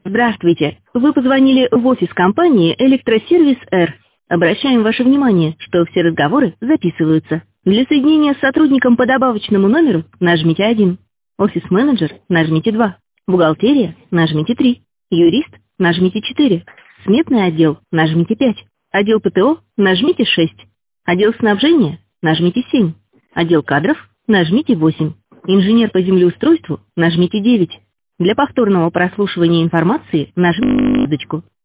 Здравствуйте. Вы позвонили в офис компании «Электросервис Р». Обращаем ваше внимание, что все разговоры записываются. Для соединения с сотрудником по добавочному номеру нажмите 1. Офис-менеджер нажмите 2. Бухгалтерия нажмите 3. Юрист нажмите 4. Сметный отдел нажмите 5. Отдел ПТО нажмите 6. Отдел снабжения нажмите 7. Отдел кадров нажмите 8. Инженер по землеустройству нажмите 9. Для повторного прослушивания информации нажмите звездочку.